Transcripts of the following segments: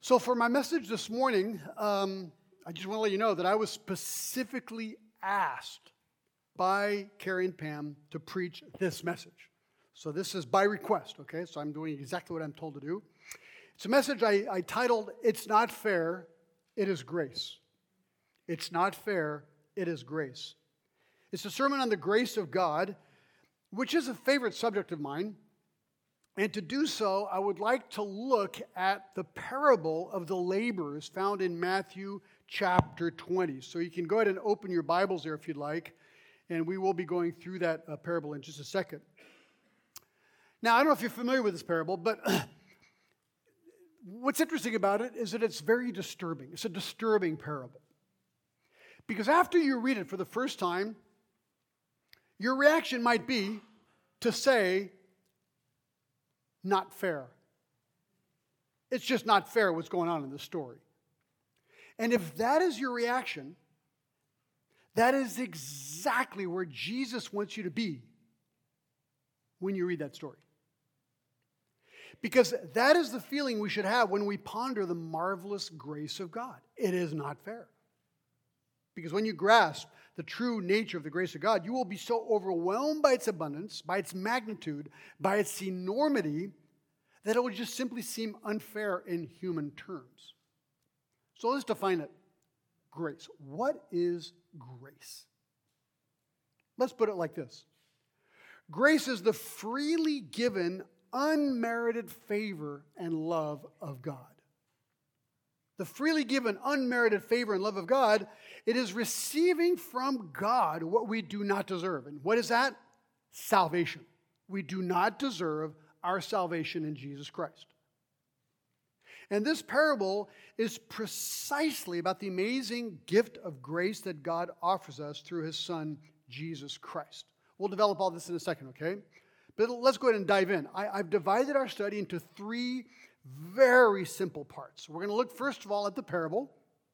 So for my message this morning, I just want to let you know that I was specifically asked by Carrie and Pam to preach this message. So this is by request, okay? So I'm doing exactly what I'm told to do. It's a message I titled, "It's Not Fair, It Is Grace." It's not fair, it is grace. It's a sermon on the grace of God, which is a favorite subject of mine. And to do so, I would like to look at the parable of the laborers found in Matthew chapter 20. So you can go ahead and open your Bibles there if you'd like, and we will be going through that parable in just a second. Now, I don't know if you're familiar with this parable, but what's interesting about it is that it's very disturbing. It's a disturbing parable. Because after you read it for the first time, your reaction might be to say, not fair. It's just not fair what's going on in this story. And if that is your reaction, that is exactly where Jesus wants you to be when you read that story. Because that is the feeling we should have when we ponder the marvelous grace of God. It is not fair. Because when you grasp the true nature of the grace of God, you will be so overwhelmed by its abundance, by its magnitude, by its enormity, that it will just simply seem unfair in human terms. So let's define it. Grace. What is grace? Let's put it like this. Grace is the freely given, unmerited favor and love of God. The freely given, unmerited favor and love of God, it is receiving from God what we do not deserve. And what is that? Salvation. We do not deserve our salvation in Jesus Christ. And this parable is precisely about the amazing gift of grace that God offers us through His Son, Jesus Christ. We'll develop all this in a second, okay? But let's go ahead and dive in. I've divided our study into three very simple parts. We're going to look, first of all, at the parable.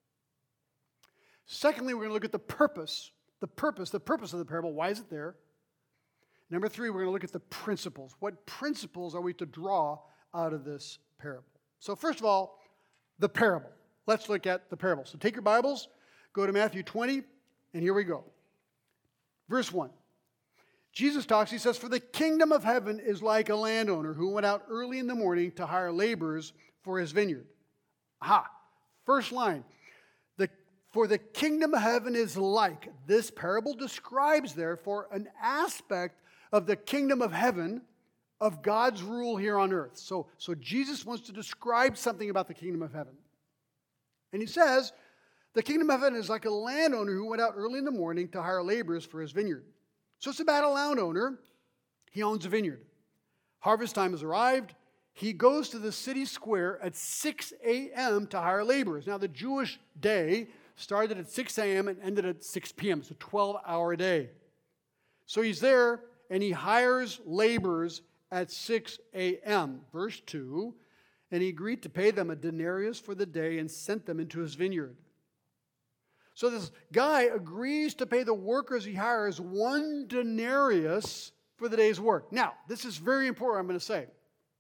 Secondly, we're going to look at the purpose of the parable. Why is it there? Number three, we're going to look at the principles. What principles are we to draw out of this parable? So first of all, the parable. Let's look at the parable. So take your Bibles, go to Matthew 20, and here we go. Verse 1. Jesus talks, he says, "For the kingdom of heaven is like a landowner who went out early in the morning to hire laborers for his vineyard." Aha, first line. For the kingdom of heaven is like. This parable describes, therefore, an aspect of the kingdom of heaven, of God's rule here on earth. So Jesus wants to describe something about the kingdom of heaven. And he says, the kingdom of heaven is like a landowner who went out early in the morning to hire laborers for his vineyard. So it's about a landowner. He owns a vineyard. Harvest time has arrived. He goes to the city square at 6 a.m. to hire laborers. Now, the Jewish day started at 6 a.m. and ended at 6 p.m. It's a 12-hour day. So he's there, and he hires laborers at 6 a.m. Verse 2, "And he agreed to pay them a denarius for the day and sent them into his vineyard." So this guy agrees to pay the workers he hires 1 denarius for the day's work. Now, this is very important, I'm going to say.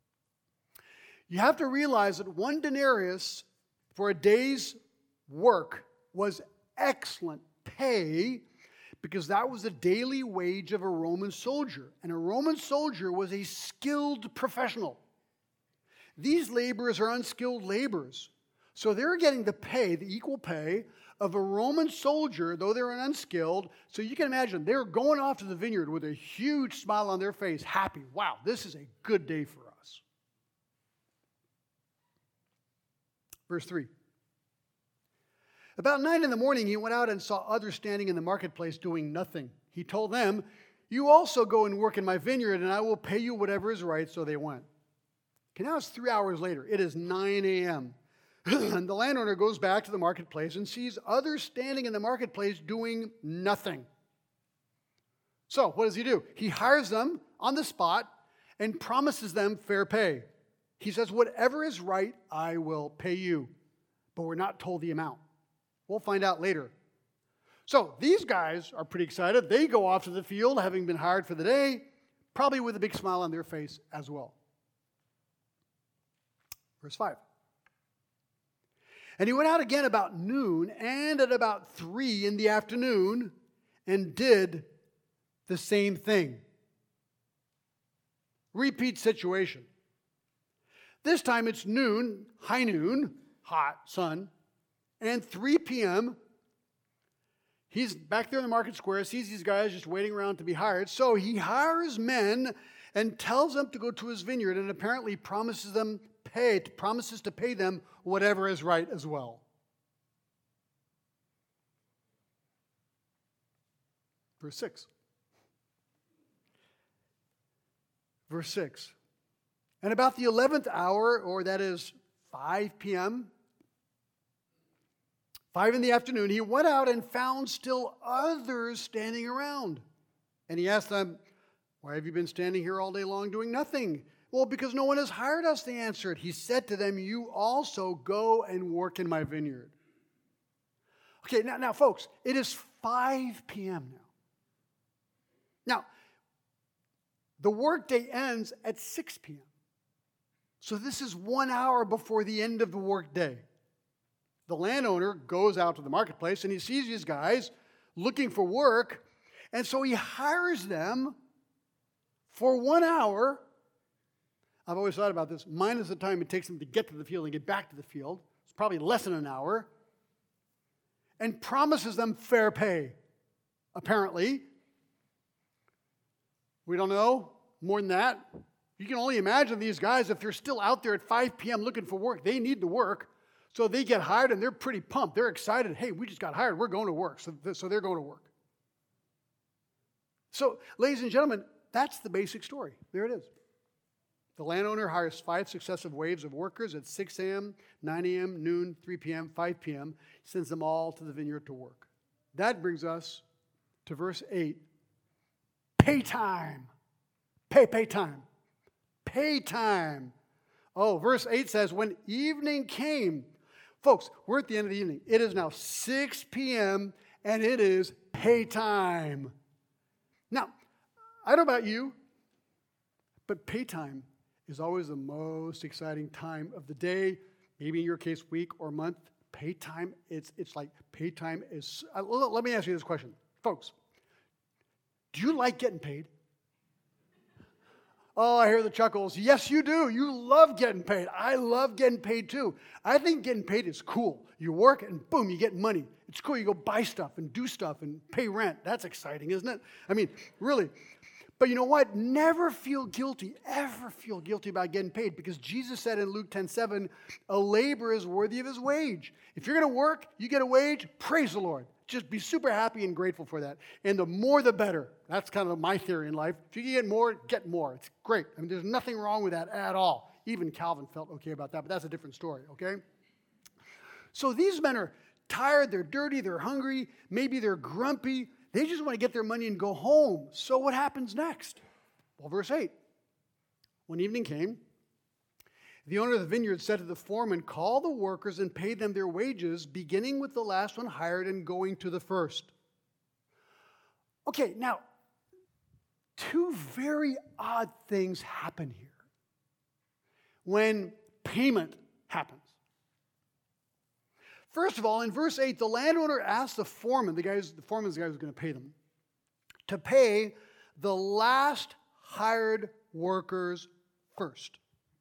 You have to realize that 1 denarius for a day's work was excellent pay because that was the daily wage of a Roman soldier. And a Roman soldier was a skilled professional. These laborers are unskilled laborers. So they're getting the pay, the equal pay of a Roman soldier, though they're unskilled. So you can imagine they're going off to the vineyard with a huge smile on their face, happy. Wow, this is a good day for us. Verse 3. About 9 in the morning, he went out and saw others standing in the marketplace doing nothing. He told them, "You also go and work in my vineyard, and I will pay you whatever is right." So they went. Okay, now it's 3 hours later. It is 9 a.m. And the landowner goes back to the marketplace and sees others standing in the marketplace doing nothing. So what does he do? He hires them on the spot and promises them fair pay. He says, "Whatever is right, I will pay you." But we're not told the amount. We'll find out later. So these guys are pretty excited. They go off to the field, having been hired for the day, probably with a big smile on their face as well. Verse 5. And he went out again about noon and at about 3 in the afternoon and did the same thing. Repeat situation. This time it's noon, high noon, hot sun, and 3 p.m. He's back there in the market square, sees these guys just waiting around to be hired. So he hires men and tells them to go to his vineyard and apparently promises to pay them whatever is right as well. Verse 6. Verse 6. And about the 11th hour, or that is 5 p.m., 5 in the afternoon, he went out and found still others standing around. And he asked them, "Why have you been standing here all day long doing nothing?" "Well, because no one has hired us," they answered. He said to them, "You also go and work in my vineyard." Okay, now folks, it is 5 p.m. now. Now, the workday ends at 6 p.m. So this is 1 hour before the end of the workday. The landowner goes out to the marketplace and he sees these guys looking for work, and so he hires them for 1 hour. I've always thought about this, minus the time it takes them to get to the field and get back to the field. It's probably less than an hour. And promises them fair pay, apparently. We don't know more than that. You can only imagine these guys, if they're still out there at 5 p.m. looking for work, they need the work. So they get hired and they're pretty pumped. They're excited. Hey, we just got hired. We're going to work. So they're going to work. So, ladies and gentlemen, that's the basic story. There it is. The landowner hires 5 successive waves of workers at 6 a.m., 9 a.m., noon, 3 p.m., 5 p.m., sends them all to the vineyard to work. That brings us to verse 8. Pay time. Pay time. Pay time. Oh, verse 8 says, when evening came, folks, we're at the end of the evening. It is now 6 p.m. and it is pay time. Now, I don't know about you, but pay time is always the most exciting time of the day, maybe in your case, week or month. Pay time, it's like pay time is, let me ask you this question. Folks, do you like getting paid? Oh, I hear the chuckles. Yes, you do. You love getting paid. I love getting paid too. I think getting paid is cool. You work and boom, you get money. It's cool. You go buy stuff and do stuff and pay rent. That's exciting, isn't it? I mean, really. But you know what? Never feel guilty, ever feel guilty about getting paid, because Jesus said in Luke 10:7, a laborer is worthy of his wage. If you're going to work, you get a wage, praise the Lord. Just be super happy and grateful for that. And the more, the better. That's kind of my theory in life. If you can get more, get more. It's great. I mean, there's nothing wrong with that at all. Even Calvin felt okay about that, but that's a different story, okay? So these men are tired, they're dirty, they're hungry, maybe they're grumpy. They just want to get their money and go home. So what happens next? Well, verse 8. When evening came, the owner of the vineyard said to the foreman, call the workers and pay them their wages, beginning with the last one hired and going to the first. Okay, now, 2 very odd things happen here when payment happens. First of all, in verse 8, the landowner asked the foreman, the foreman is the guy who's going to pay them, to pay the last hired workers first.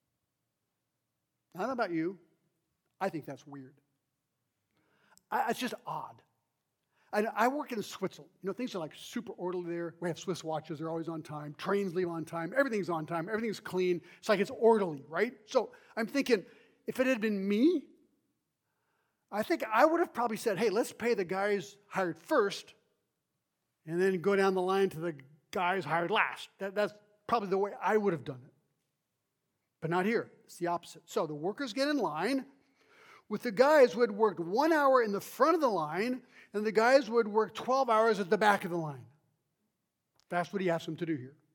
I don't know about you. I think that's weird. It's just odd. I work in Switzerland. You know, things are like super orderly there. We have Swiss watches. They're always on time. Trains leave on time. Everything's on time. Everything's clean. It's like it's orderly, right? So I'm thinking, if it had been me, I think I would have probably said, hey, let's pay the guys hired first and then go down the line to the guys hired last. That's probably the way I would have done it. But not here. It's the opposite. So the workers get in line with the guys who had worked 1 hour in the front of the line and the guys who had worked 12 hours at the back of the line. That's what he asked them to do here.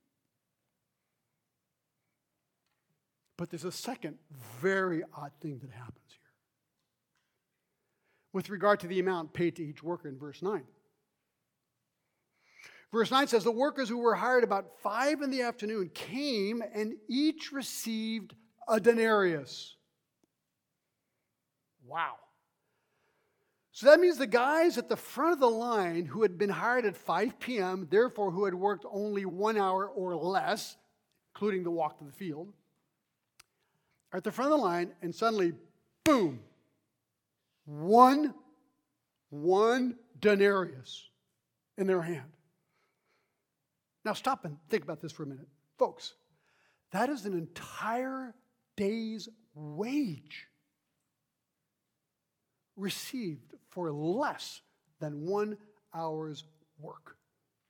But there's a second very odd thing that happens here with regard to the amount paid to each worker in verse 9. Verse 9 says, the workers who were hired about 5 in the afternoon came and each received a denarius. Wow. So that means the guys at the front of the line who had been hired at 5 p.m., therefore who had worked only 1 hour or less, including the walk to the field, are at the front of the line, and suddenly, boom, one denarius in their hand. Now stop and think about this for a minute. Folks, that is an entire day's wage received for less than 1 hour's work.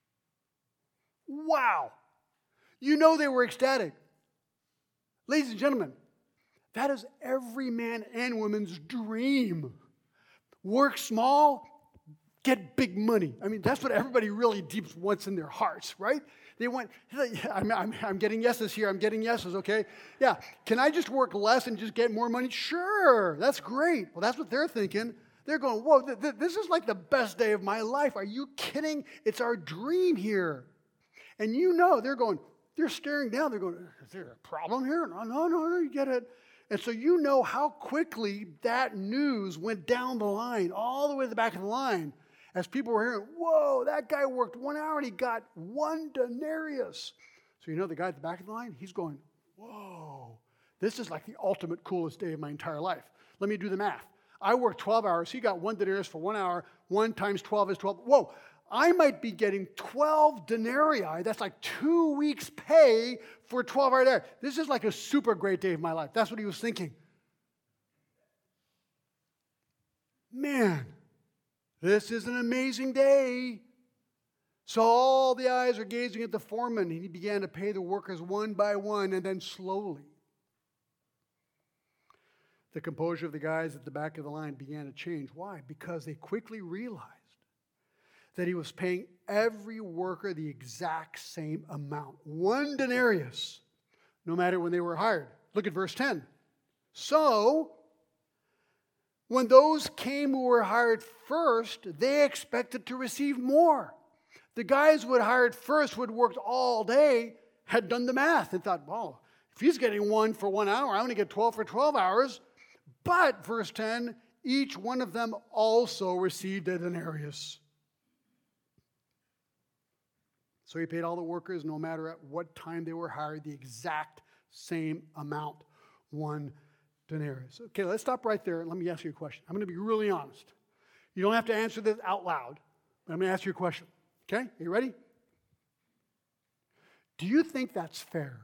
Wow! You know they were ecstatic. Ladies and gentlemen, that is every man and woman's dream. Work small, get big money. I mean, that's what everybody really deep wants in their hearts, right? They want, I'm getting yeses here, I'm getting yeses, okay? Yeah, can I just work less and just get more money? Sure, that's great. Well, that's what they're thinking. They're going, whoa, this is like the best day of my life. Are you kidding? It's our dream here. And you know, they're staring down. They're going, is there a problem here? No, you get it. And so you know how quickly that news went down the line, all the way to the back of the line, as people were hearing, whoa, that guy worked 1 hour and he got 1 denarius. So you know the guy at the back of the line, he's going, whoa, this is like the ultimate coolest day of my entire life. Let me do the math. I worked 12 hours. He got 1 denarius for 1 hour. 1 times 12 is 12. Whoa, I might be getting 12 denarii. That's like 2 weeks' pay for a 12-hour day. This is like a super great day of my life. That's what he was thinking. Man, this is an amazing day. So all the eyes are gazing at the foreman, and he began to pay the workers one by one, and then slowly. The composure of the guys at the back of the line began to change. Why? Because they quickly realized that he was paying every worker the exact same amount. 1 denarius, no matter when they were hired. Look at verse 10. So, when those came who were hired first, they expected to receive more. The guys who had hired first, who had worked all day, had done the math and thought, well, if he's getting 1 for 1 hour, I only get 12 for 12 hours. But, verse 10, each one of them also received a denarius. So he paid all the workers, no matter at what time they were hired, the exact same amount, 1 denarius. Okay, let's stop right there and let me ask you a question. I'm going to be really honest. You don't have to answer this out loud, but I'm going to ask you a question. Okay, are you ready? Do you think that's fair?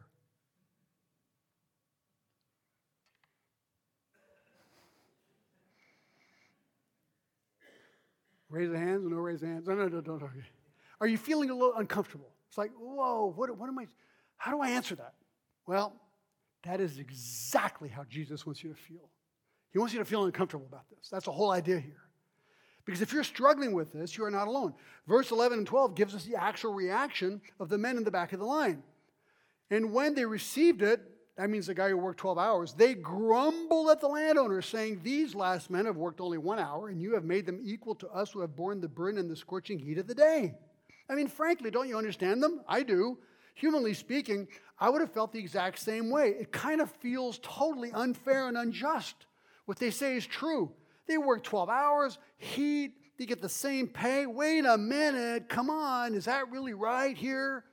Raise the hands, no raise the hands. No, don't. Are you feeling a little uncomfortable? It's like, whoa, what am I, how do I answer that? Well, that is exactly how Jesus wants you to feel. He wants you to feel uncomfortable about this. That's the whole idea here. Because if you're struggling with this, you are not alone. Verse 11 and 12 gives us the actual reaction of the men in the back of the line. And when they received it, that means the guy who worked 12 hours, they grumbled at the landowner, saying, these last men have worked only 1 hour, and you have made them equal to us who have borne the burden and the scorching heat of the day. I mean, frankly, don't you understand them? I do. Humanly speaking, I would have felt the exact same way. It kind of feels totally unfair and unjust. What they say is true. They work 12 hours, heat, they get the same pay. Wait a minute, come on, is that really right here?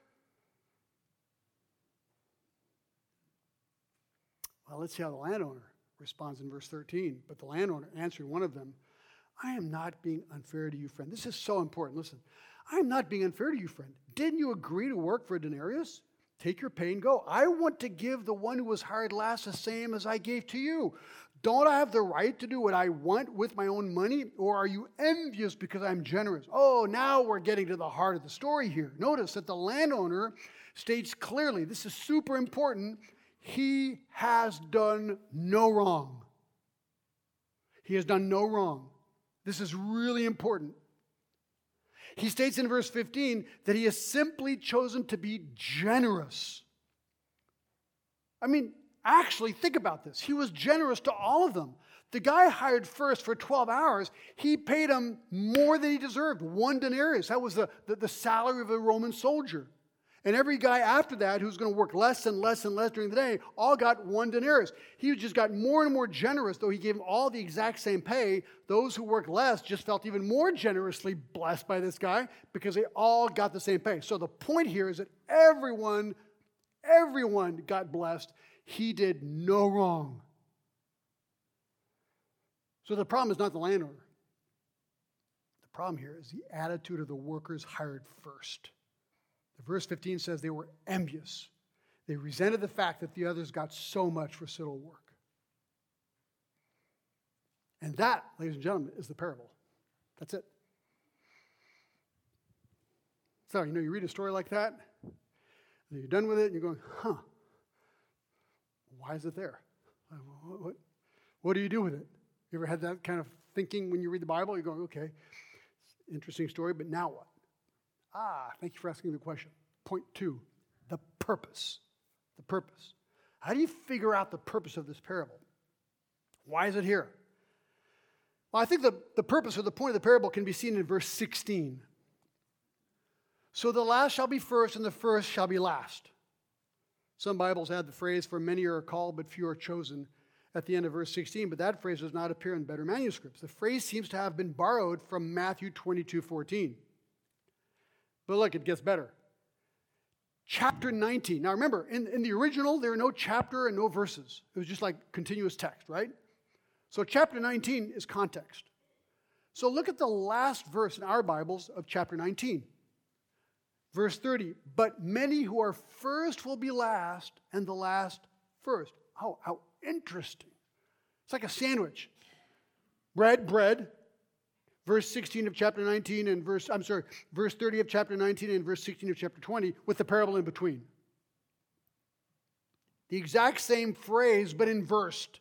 Well, let's see how the landowner responds in verse 13. But the landowner answered one of them, I am not being unfair to you, friend. This is so important. Listen, I am not being unfair to you, friend. Didn't you agree to work for a denarius? Take your pay and go. I want to give the one who was hired last the same as I gave to you. Don't I have the right to do what I want with my own money? Or are you envious because I'm generous? Oh, now we're getting to the heart of the story here. Notice that the landowner states clearly, this is super important, he has done no wrong. He has done no wrong. This is really important. He states in verse 15 that he has simply chosen to be generous. I mean, actually, think about this. He was generous to all of them. The guy hired first for 12 hours, he paid him more than he deserved, 1 denarius. That was the salary of a Roman soldier. And every guy after that who's going to work less and less and less during the day all got 1 denarius. He just got more and more generous, though he gave them all the exact same pay. Those who worked less just felt even more generously blessed by this guy because they all got the same pay. So the point here is that everyone got blessed. He did no wrong. So the problem is not the landowner. The problem here is the attitude of the workers hired first. Verse 15 says they were envious. They resented the fact that the others got so much for so little work. And that, ladies and gentlemen, is the parable. That's it. So, you read a story like that, and you're done with it, and you're going, why is it there? What do you do with it? You ever had that kind of thinking when you read the Bible? You're going, okay, interesting story, but now what? Thank you for asking the question. Point 2, the purpose. The purpose. How do you figure out the purpose of this parable? Why is it here? Well, I think the purpose or the point of the parable can be seen in verse 16. So the last shall be first, and the first shall be last. Some Bibles add the phrase, for many are called, but few are chosen, at the end of verse 16, but that phrase does not appear in better manuscripts. The phrase seems to have been borrowed from Matthew 22:14. But look, it gets better. Chapter 19. Now remember, in the original, there are no chapter and no verses. It was just like continuous text, right? So chapter 19 is context. So look at the last verse in our Bibles of chapter 19. Verse 30. But many who are first will be last, and the last first. Oh, how interesting. It's like a sandwich. Bread. Verse 16 of chapter 19 and verse 30 of chapter 19 and verse 16 of chapter 20 with the parable in between. The exact same phrase, but inversed.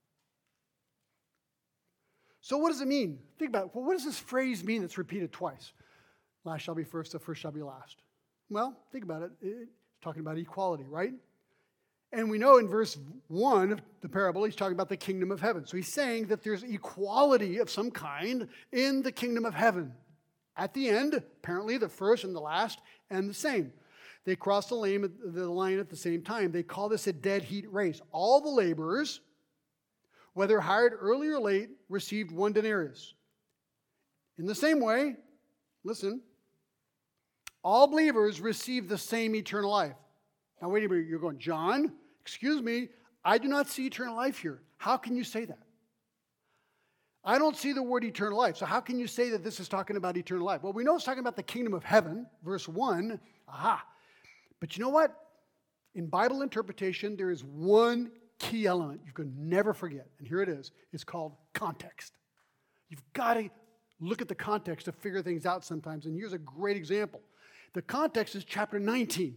So what does it mean? Think about it. Well, what does this phrase mean that's repeated twice? Last shall be first, the first shall be last. Well, think about it. It's talking about equality, right? And we know in verse 1 of the parable, he's talking about the kingdom of heaven. So he's saying that there's equality of some kind in the kingdom of heaven. At the end, apparently the first and the last and the same. They cross the line at the same time. They call this a dead heat race. All the laborers, whether hired early or late, received 1 denarius. In the same way, listen, all believers receive the same eternal life. Now wait a minute, you're going, John, excuse me, I do not see eternal life here. How can you say that? I don't see the word eternal life. So how can you say that this is talking about eternal life? Well, we know it's talking about the kingdom of heaven, verse 1. But you know what? In Bible interpretation, there is one key element you can never forget, and here it is. It's called context. You've got to look at the context to figure things out sometimes, and here's a great example. The context is chapter 19.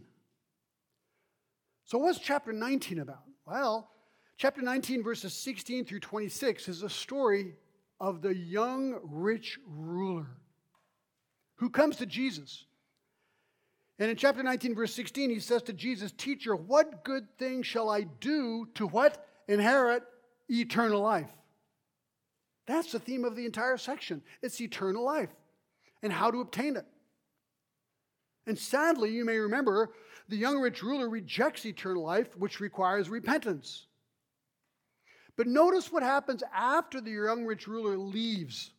So what's chapter 19 about? Well, chapter 19, verses 16 through 26 is a story of the young rich ruler who comes to Jesus. And in chapter 19, verse 16, he says to Jesus, Teacher, what good thing shall I do to what? Inherit eternal life. That's the theme of the entire section. It's eternal life and how to obtain it. And sadly, you may remember, the young rich ruler rejects eternal life, which requires repentance. But notice what happens after the young rich ruler leaves.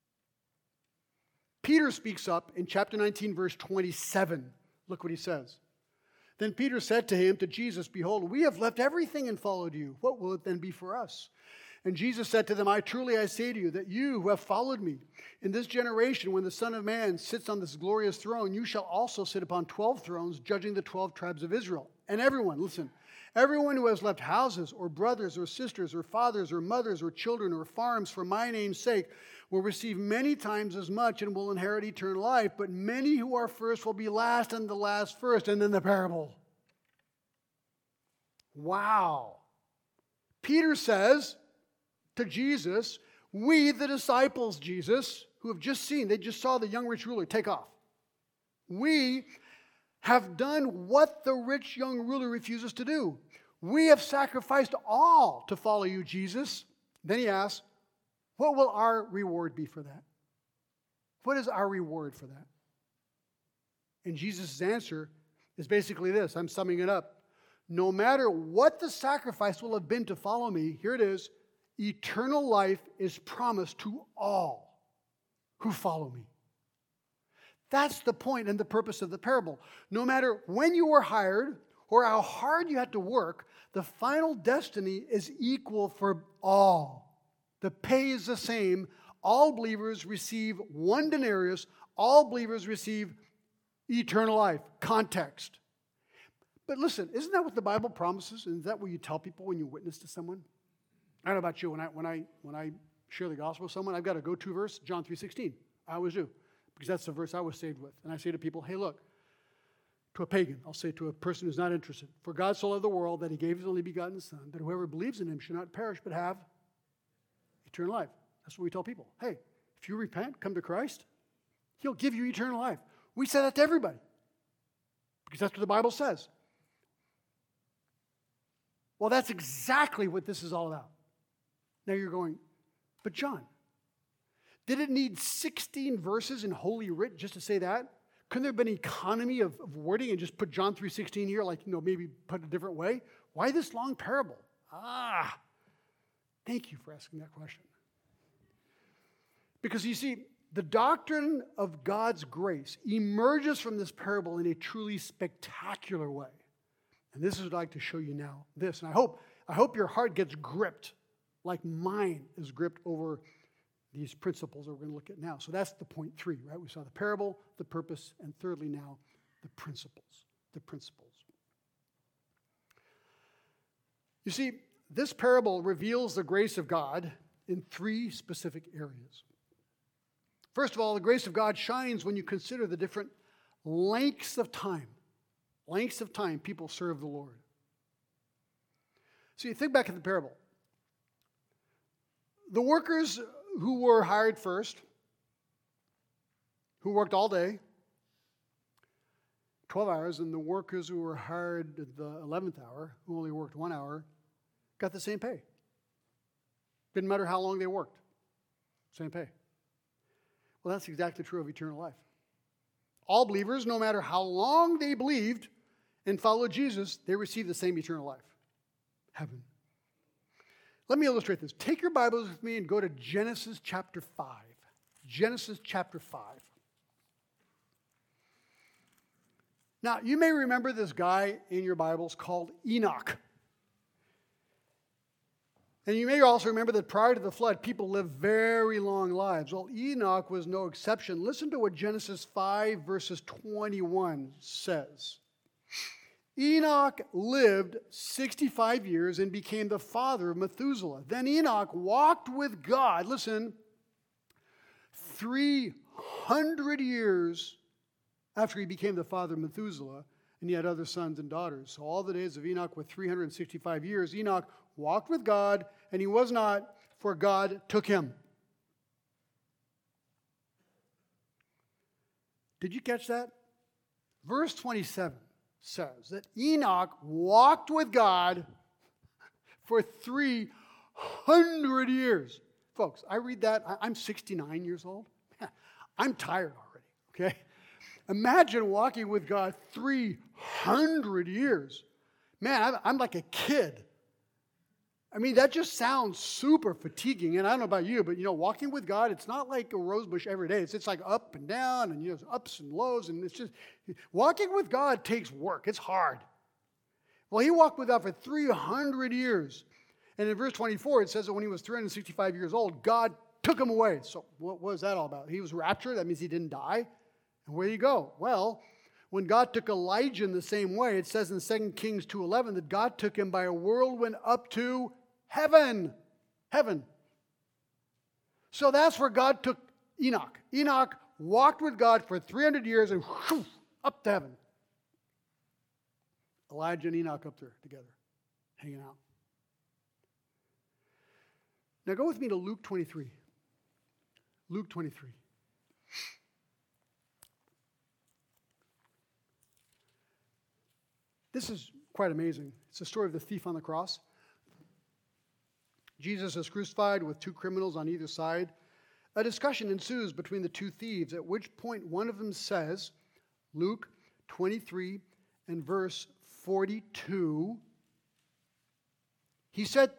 Peter speaks up in chapter 19, verse 27. Look what he says. Then Peter said to him, to Jesus, Behold, we have left everything and followed you. What will it then be for us? And Jesus said to them, I say to you, that you who have followed me, in this generation, when the Son of Man sits on this glorious throne, you shall also sit upon 12 thrones, judging the 12 tribes of Israel. And everyone, listen, everyone who has left houses, or brothers, or sisters, or fathers, or mothers, or children, or farms for my name's sake, will receive many times as much and will inherit eternal life. But many who are first will be last, and the last first. And then the parable. Wow. Peter says to Jesus, we, the disciples, Jesus, who have just seen, they just saw the young rich ruler take off. We have done what the rich young ruler refuses to do. We have sacrificed all to follow you, Jesus. Then he asks, what will our reward be for that? What is our reward for that? And Jesus' answer is basically this. I'm summing it up. No matter what the sacrifice will have been to follow me, here it is, eternal life is promised to all who follow me. That's the point and the purpose of the parable. No matter when you were hired or how hard you had to work, the final destiny is equal for all. The pay is the same. All believers receive 1 denarius. All believers receive eternal life. Context. But listen, isn't that what the Bible promises? And is that what you tell people when you witness to someone? I don't know about you. When I share the gospel with someone, I've got a go-to verse, John 3:16. I always do, because that's the verse I was saved with. And I say to people, hey, look, to a pagan, I'll say to a person who's not interested, for God so loved the world that he gave his only begotten Son, that whoever believes in him should not perish but have eternal life. That's what we tell people. Hey, if you repent, come to Christ, he'll give you eternal life. We say that to everybody, because that's what the Bible says. Well, that's exactly what this is all about. Now you're going, but John, did it need 16 verses in Holy Writ just to say that? Couldn't there have been an economy of wording and just put John 3:16 here, like, maybe put it a different way? Why this long parable? Thank you for asking that question. Because you see, the doctrine of God's grace emerges from this parable in a truly spectacular way. And this is what I'd like to show you now. And I hope your heart gets gripped like mine is gripped over these principles that we're going to look at now. So that's the point 3, right? We saw the parable, the purpose, and thirdly now, the principles. The principles. You see, this parable reveals the grace of God in 3 specific areas. First of all, the grace of God shines when you consider the different lengths of time people serve the Lord. So you think back at the parable. The workers who were hired first, who worked all day, 12 hours, and the workers who were hired at the 11th hour, who only worked 1 hour, got the same pay. Didn't matter how long they worked. Same pay. Well, that's exactly true of eternal life. All believers, no matter how long they believed and followed Jesus, they receive the same eternal life. Heaven. Let me illustrate this. Take your Bibles with me and go to Genesis chapter 5. Genesis chapter 5. Now, you may remember this guy in your Bibles called Enoch. And you may also remember that prior to the flood, people lived very long lives. Well, Enoch was no exception. Listen to what Genesis 5 verses 21 says. Enoch lived 65 years and became the father of Methuselah. Then Enoch walked with God, listen, 300 years after he became the father of Methuselah, and he had other sons and daughters. So all the days of Enoch were 365 years. Enoch walked with God, and he was not, for God took him. Did you catch that? Verse 27 says that Enoch walked with God for 300 years. Folks, I read that. I'm 69 years old. I'm tired already, okay? Imagine walking with God 300 years. Man, I'm like a kid. I mean, that just sounds super fatiguing. And I don't know about you, but, walking with God, it's not like a rose bush every day. It's like up and down and, ups and lows. And it's just, walking with God takes work. It's hard. Well, he walked with God for 300 years. And in verse 24, it says that when he was 365 years old, God took him away. So what was that all about? He was raptured. That means he didn't die. And where did he go? Well, when God took Elijah in the same way, it says in 2 Kings 2:11 that God took him by a whirlwind up to heaven. Heaven. So that's where God took Enoch. Enoch walked with God for 300 years and whoosh, up to heaven. Elijah and Enoch up there together, hanging out. Now go with me to Luke 23. Luke 23. This is quite amazing. It's the story of the thief on the cross. Jesus is crucified with 2 criminals on either side. A discussion ensues between the 2 thieves, at which point one of them says, Luke 23 and verse 42, he said,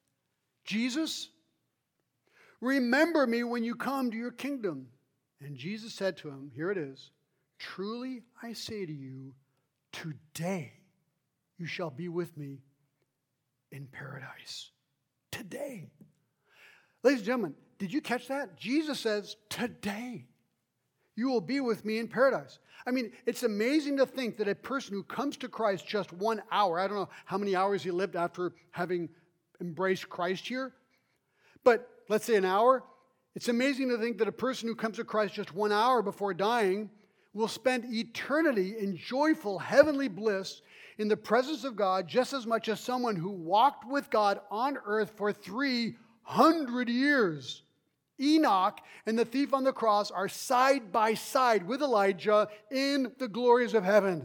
Jesus, remember me when you come to your kingdom. And Jesus said to him, here it is, truly I say to you, today you shall be with me in paradise. Today. Ladies and gentlemen, did you catch that? Jesus says, today you will be with me in paradise. I mean, it's amazing to think that a person who comes to Christ just 1 hour, I don't know how many hours he lived after having embraced Christ here, but let's say an hour. It's amazing to think that a person who comes to Christ just 1 hour before dying will spend eternity in joyful heavenly bliss in the presence of God just as much as someone who walked with God on earth for 300 years. Enoch and the thief on the cross are side by side with Elijah in the glories of heaven.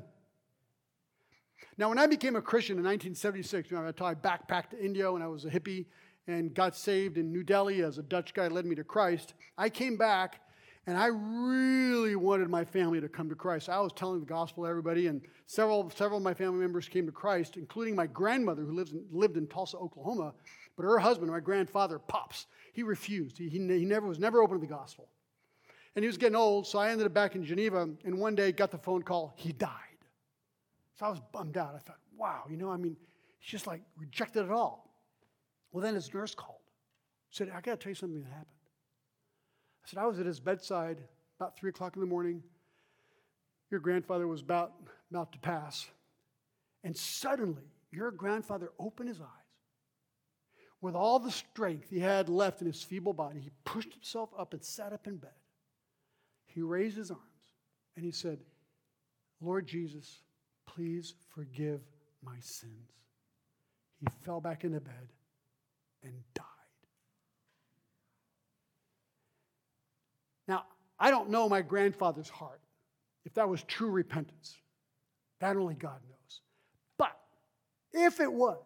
Now, when I became a Christian in 1976, I backpacked to India when I was a hippie and got saved in New Delhi as a Dutch guy led me to Christ. I came back and I really wanted my family to come to Christ. I was telling the gospel to everybody, and several of my family members came to Christ, including my grandmother who lived in Tulsa, Oklahoma. But her husband, my grandfather, Pops, he refused. He was never open to the gospel. And he was getting old, so I ended up back in Geneva, and one day got the phone call, he died. So I was bummed out. I thought, wow, he's just like rejected it all. Well, then his nurse called. Said, I got to tell you something that happened. I said, I was at his bedside about 3 o'clock in the morning. Your grandfather was about to pass. And suddenly, your grandfather opened his eyes. With all the strength he had left in his feeble body, he pushed himself up and sat up in bed. He raised his arms and he said, Lord Jesus, please forgive my sins. He fell back into bed and died. Now, I don't know my grandfather's heart, if that was true repentance. That only God knows. But if it was,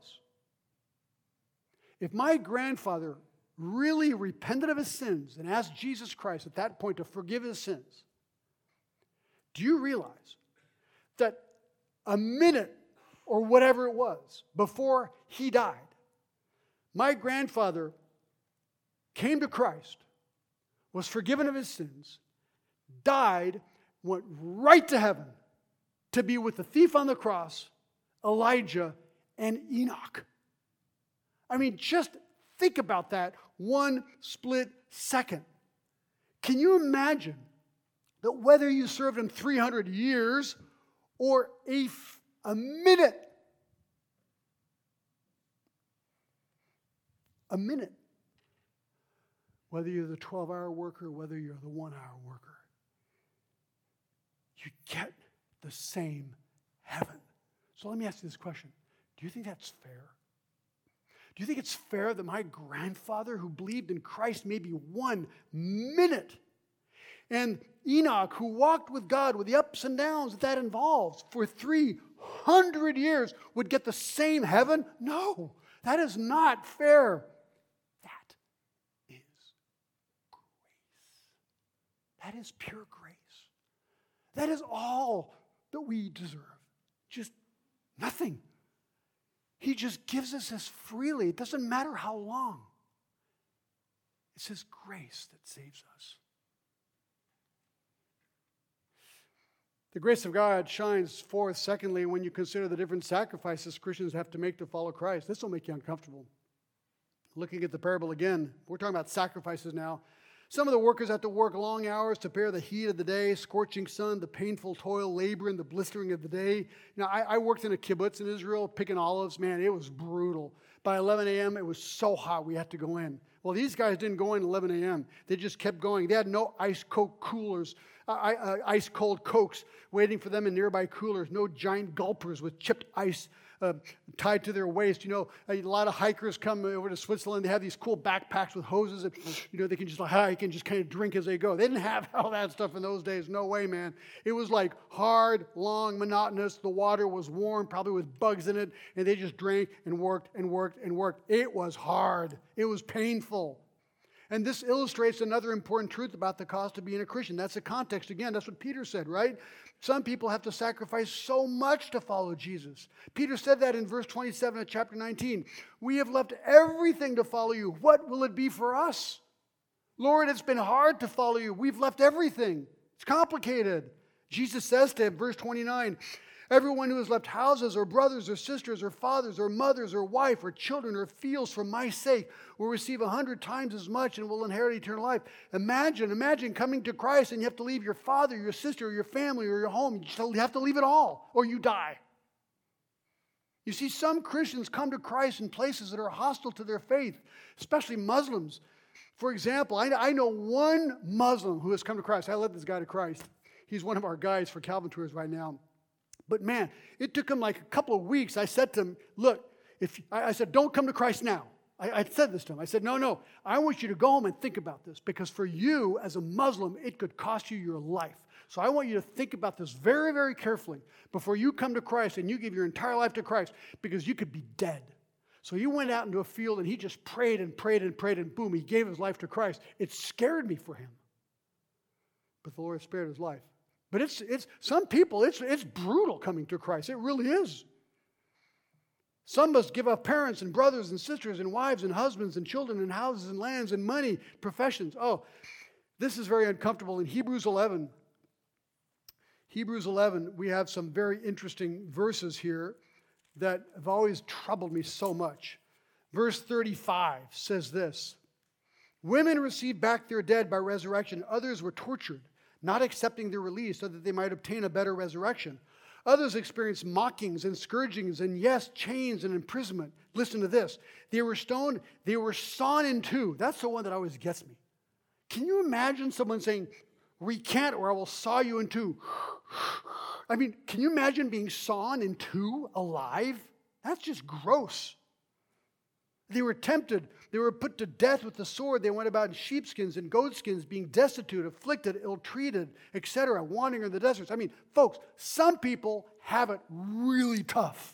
if my grandfather really repented of his sins and asked Jesus Christ at that point to forgive his sins, do you realize that a minute or whatever it was before he died, my grandfather came to Christ, was forgiven of his sins, died, went right to heaven to be with the thief on the cross, Elijah, and Enoch. I mean, just think about that one split second. Can you imagine that whether you served him 300 years or a minute, whether you're the 12-hour worker, whether you're the 1-hour worker, you get the same heaven. So let me ask you this question. Do you think that's fair? Do you think it's fair that my grandfather, who believed in Christ maybe 1 minute, and Enoch, who walked with God with the ups and downs that involves for 300 years, would get the same heaven? No, that is not fair. That is grace. That is pure grace. That is all that we deserve. Just nothing. He just gives us this freely. It doesn't matter how long. It's His grace that saves us. The grace of God shines forth, secondly, when you consider the different sacrifices Christians have to make to follow Christ. This will make you uncomfortable. Looking at the parable again, we're talking about sacrifices now. Some of the workers have to work long hours to bear the heat of the day, scorching sun, the painful toil, labor, and the blistering of the day. I worked in a kibbutz in Israel picking olives. Man, it was brutal. By 11 a.m., it was so hot we had to go in. Well, these guys didn't go in at 11 a.m. They just kept going. They had no ice cold coolers, ice cold Cokes waiting for them in nearby coolers, no giant gulpers with chipped ice tied to their waist. A lot of hikers come over to Switzerland. They have these cool backpacks with hoses that, they can just hike and just kind of drink as they go. They didn't have all that stuff in those days. No way, man. It was like hard, long, monotonous. The water was warm, probably with bugs in it, and they just drank and worked and worked and worked. It was hard. It was painful. And this illustrates another important truth about the cost of being a Christian. That's the context. Again, that's what Peter said, right? Some people have to sacrifice so much to follow Jesus. Peter said that in verse 27 of chapter 19. We have left everything to follow you. What will it be for us? Lord, it's been hard to follow you. We've left everything. It's complicated. Jesus says to him, verse 29, everyone who has left houses or brothers or sisters or fathers or mothers or wife or children or fields for my sake will receive 100 times as much and will inherit eternal life. Imagine coming to Christ and you have to leave your father, your sister, or your family, or your home. You have to leave it all or you die. You see, some Christians come to Christ in places that are hostile to their faith, especially Muslims. For example, I know one Muslim who has come to Christ. I led this guy to Christ. He's one of our guys for Calvin Tours right now. But man, it took him like a couple of weeks. I said to him, look, I said, don't come to Christ now. I said this to him. I said, no, I want you to go home and think about this, because for you as a Muslim, it could cost you your life. So I want you to think about this very, very carefully before you come to Christ and you give your entire life to Christ, because you could be dead. So he went out into a field and he just prayed and prayed and prayed, and boom, he gave his life to Christ. It scared me for him. But the Lord spared his life. But it's some people, it's brutal coming to Christ. It really is. Some must give up parents and brothers and sisters and wives and husbands and children and houses and lands and money, professions. Oh, this is very uncomfortable. In Hebrews 11, we have some very interesting verses here that have always troubled me so much. Verse 35 says this: women received back their dead by resurrection. Others were tortured, not accepting their release so that they might obtain a better resurrection. Others experienced mockings and scourgings and, yes, chains and imprisonment. Listen to this. They were stoned. They were sawn in two. That's the one that always gets me. Can you imagine someone saying, recant or I will saw you in two? I mean, can you imagine being sawn in two alive? That's just gross. They were tempted. They were put to death with the sword. They went about in sheepskins and goatskins, being destitute, afflicted, ill-treated, etc., wandering in the deserts. I mean, folks, some people have it really tough.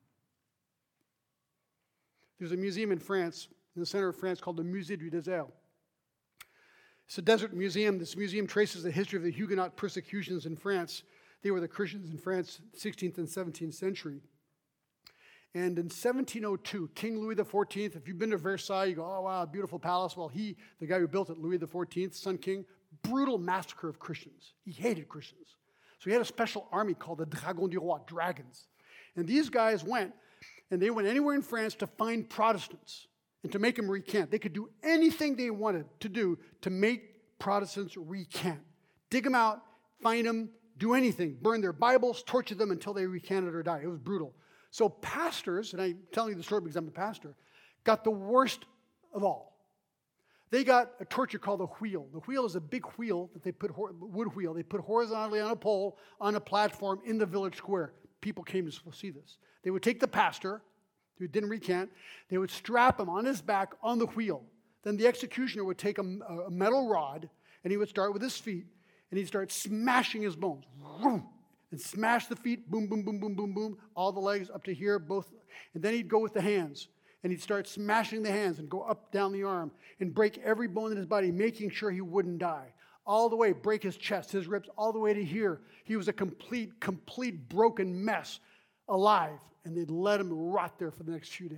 There's a museum in France, in the center of France, called the Musée du Désert. It's a desert museum. This museum traces the history of the Huguenot persecutions in France. They were the Christians in France, 16th and 17th century. And in 1702, King Louis XIV, if you've been to Versailles, you go, oh, wow, beautiful palace. Well, the guy who built it, Louis XIV, Sun King, brutal massacre of Christians. He hated Christians. So he had a special army called the Dragons du Roi, dragons. And these guys went, and they went anywhere in France to find Protestants and to make them recant. They could do anything they wanted to do to make Protestants recant. Dig them out, find them, do anything, burn their Bibles, torture them until they recanted or died. It was brutal. So pastors, and I'm telling you the story because I'm a pastor, got the worst of all. They got a torture called the wheel. The wheel is a big wheel that they put, wood wheel, they put horizontally on a pole, on a platform in the village square. People came to see this. They would take the pastor, who didn't recant, they would strap him on his back on the wheel. Then the executioner would take a metal rod, and he would start with his feet, and he'd start smashing his bones. And smash the feet, boom, boom, boom, boom, boom, boom, all the legs up to here, both. And then he'd go with the hands. And he'd start smashing the hands and go up, down the arm and break every bone in his body, making sure he wouldn't die. All the way, break his chest, his ribs, all the way to here. He was a complete broken mess, alive. And they'd let him rot there for the next few days.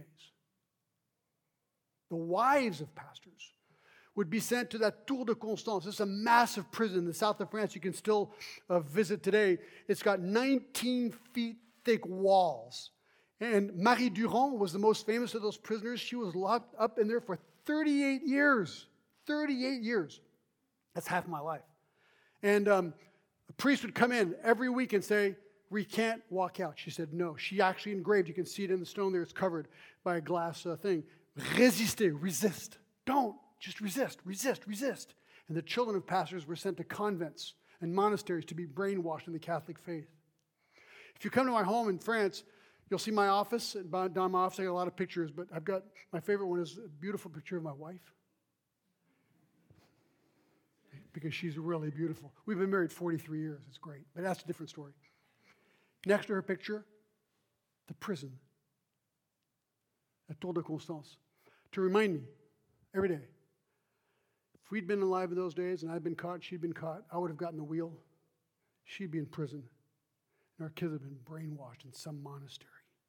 The wives of pastors would be sent to that Tour de Constance. It's a massive prison in the south of France. You can still visit today. It's got 19 feet thick walls. And Marie Durand was the most famous of those prisoners. She was locked up in there for 38 years. 38 years. That's half my life. And a priest would come in every week and say, recant, walk out. She said no. She actually engraved, you can see it in the stone there, it's covered by a glass thing. Résister, resist. Don't. Just resist, resist, resist. And the children of pastors were sent to convents and monasteries to be brainwashed in the Catholic faith. If you come to my home in France, you'll see my office. Down my office, I got a lot of pictures, but I've got, my favorite one is a beautiful picture of my wife. Because she's really beautiful. We've been married 43 years. It's great. But that's a different story. Next to her picture, the prison at Tour de Constance. To remind me every day, If we'd been alive in those days and I'd been caught, she'd been caught, I would have gotten the wheel. She'd be in prison. And our kids have been brainwashed in some monastery.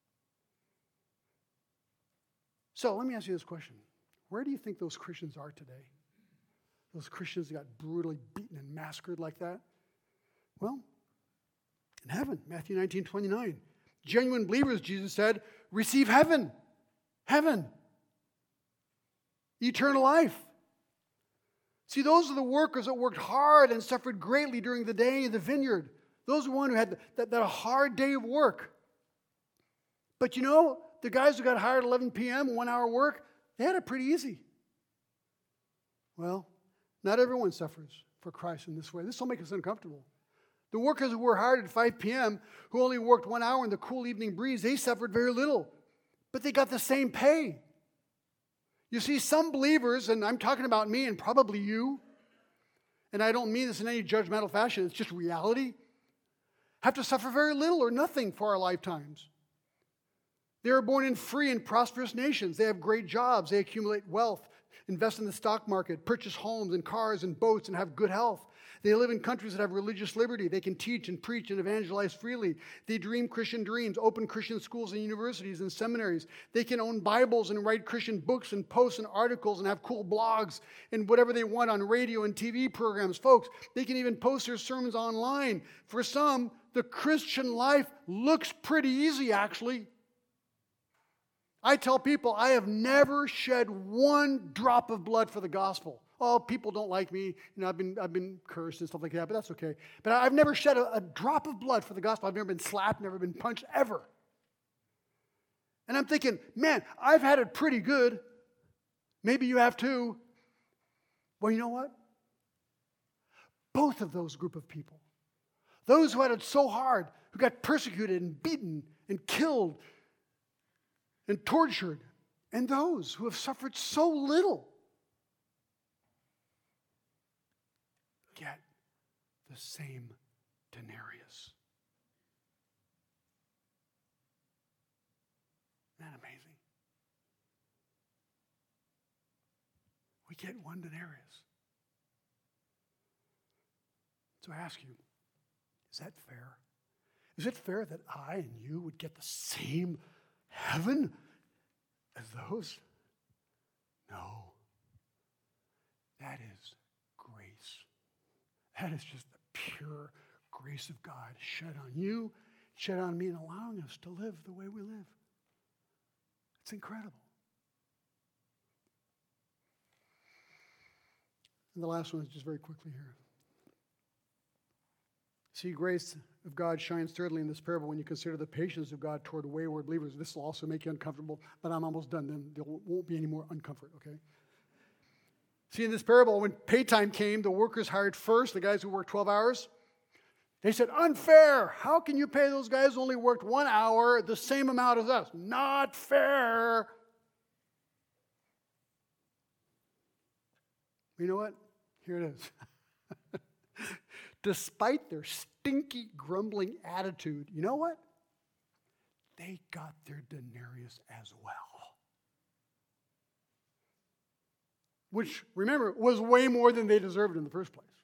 So let me ask you this question. Where do you think those Christians are today? Those Christians that got brutally beaten and massacred like that? Well, in heaven, Matthew 19:29. Genuine believers, Jesus said, receive heaven. Heaven. Eternal life. See, those are the workers that worked hard and suffered greatly during the day in the vineyard. Those are the ones who had that hard day of work. But you know, the guys who got hired at 11 p.m., 1 hour work, they had it pretty easy. Well, not everyone suffers for Christ in this way. This will make us uncomfortable. The workers who were hired at 5 p.m., who only worked 1 hour in the cool evening breeze, they suffered very little. But they got the same pay. You see, some believers, and I'm talking about me and probably you, and I don't mean this in any judgmental fashion, it's just reality, have to suffer very little or nothing for our lifetimes. They are born in free and prosperous nations. They have great jobs. They accumulate wealth, invest in the stock market, purchase homes and cars and boats, and have good health. They live in countries that have religious liberty. They can teach and preach and evangelize freely. They dream Christian dreams, open Christian schools and universities and seminaries. They can own Bibles and write Christian books and posts and articles and have cool blogs and whatever they want on radio and TV programs. Folks, they can even post their sermons online. For some, the Christian life looks pretty easy, actually. I tell people I have never shed one drop of blood for the gospel. Oh, people don't like me. You know, I've been cursed and stuff like that, but that's okay. But I've never shed a drop of blood for the gospel. I've never been slapped, never been punched, ever. And I'm thinking, man, I've had it pretty good. Maybe you have too. Well, you know what? Both of those group of people, those who had it so hard, who got persecuted and beaten and killed and tortured, and those who have suffered so little, get the same denarius. Isn't that amazing? We get one denarius. So I ask you, is that fair? Is it fair that I and you would get the same heaven as those? No. That is grace. That is just the pure grace of God shed on you, shed on me, and allowing us to live the way we live. It's incredible. And the last one is just very quickly here. See, grace of God shines thirdly in this parable when you consider the patience of God toward wayward believers. This will also make you uncomfortable, but I'm almost done. Then there won't be any more uncomfort, okay? See, in this parable, when pay time came, the workers hired first, the guys who worked 12 hours, they said, unfair. How can you pay those guys who only worked 1 hour the same amount as us? Not fair. You know what? Here it is. Despite their stinky, grumbling attitude, you know what? They got their denarius as well. Which, remember, was way more than they deserved in the first place.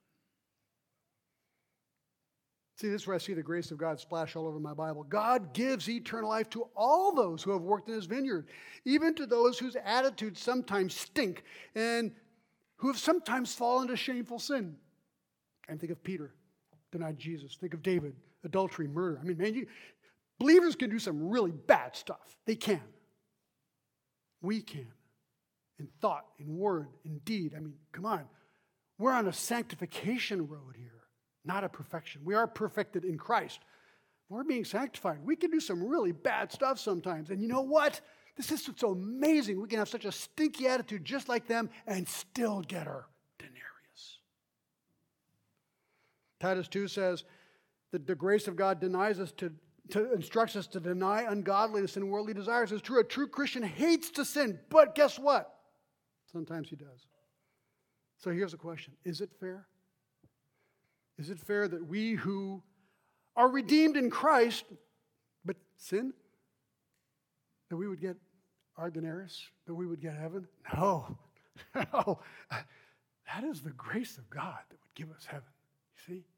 See, this is where I see the grace of God splash all over my Bible. God gives eternal life to all those who have worked in his vineyard, even to those whose attitudes sometimes stink and who have sometimes fallen into shameful sin. And think of Peter, denied Jesus. Think of David, adultery, murder. I mean, man, believers can do some really bad stuff. They can. We can. In thought, in word, in deed. I mean, come on. We're on a sanctification road here, not a perfection. We are perfected in Christ. We're being sanctified. We can do some really bad stuff sometimes. And you know what? This is so amazing. We can have such a stinky attitude just like them and still get our denarius. Titus 2 says that the grace of God denies us to instructs us to deny ungodliness and worldly desires. It's true. A true Christian hates to sin, but guess what? Sometimes he does. So here's the question. Is it fair? Is it fair that we who are redeemed in Christ, but sin, that we would get our denarius, that we would get heaven? No. No. That is the grace of God that would give us heaven. You see?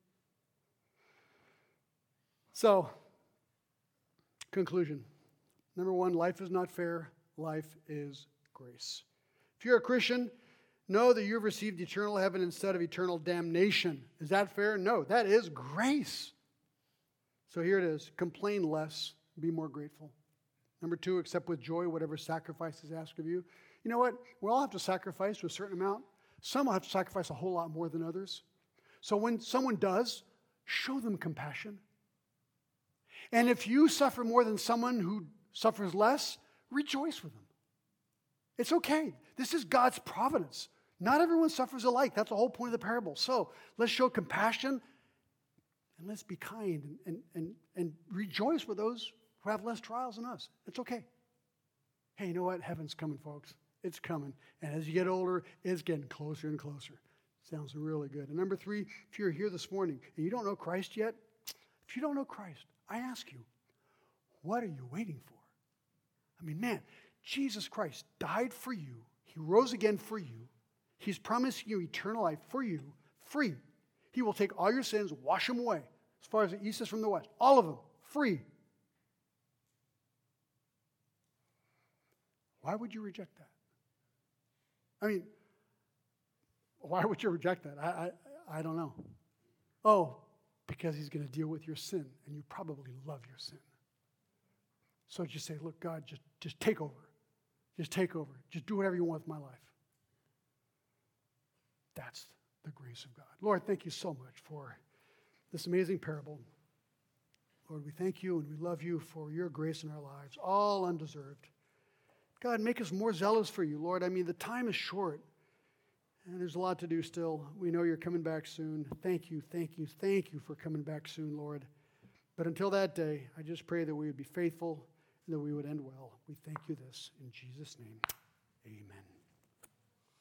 So, conclusion. Number one, life is not fair. Life is grace. If you're a Christian, know that you've received eternal heaven instead of eternal damnation. Is that fair? No, that is grace. So here it is. Complain less. Be more grateful. Number two, accept with joy whatever sacrifice is asked of you. You know what? We all have to sacrifice to a certain amount. Some will have to sacrifice a whole lot more than others. So when someone does, show them compassion. And if you suffer more than someone who suffers less, rejoice with them. It's okay. This is God's providence. Not everyone suffers alike. That's the whole point of the parable. So let's show compassion and let's be kind and rejoice with those who have less trials than us. It's okay. Hey, you know what? Heaven's coming, folks. It's coming. And as you get older, it's getting closer and closer. Sounds really good. And number three, if you're here this morning and you don't know Christ yet, if you don't know Christ, I ask you, what are you waiting for? I mean, man, Jesus Christ died for you. He rose again for you. He's promising you eternal life for you, free. He will take all your sins, wash them away, as far as the east is from the west. All of them, free. Why would you reject that? I mean, why would you reject that? I don't know. Oh, because he's going to deal with your sin, and you probably love your sin. So just say, look, God, just take over. Just take over. Just do whatever you want with my life. That's the grace of God. Lord, thank you so much for this amazing parable. Lord, we thank you and we love you for your grace in our lives, all undeserved. God, make us more zealous for you, Lord. I mean, the time is short, and there's a lot to do still. We know you're coming back soon. Thank you, thank you, thank you for coming back soon, Lord. But until that day, I just pray that we would be faithful and that we would end well. We thank you this in Jesus' name. Amen.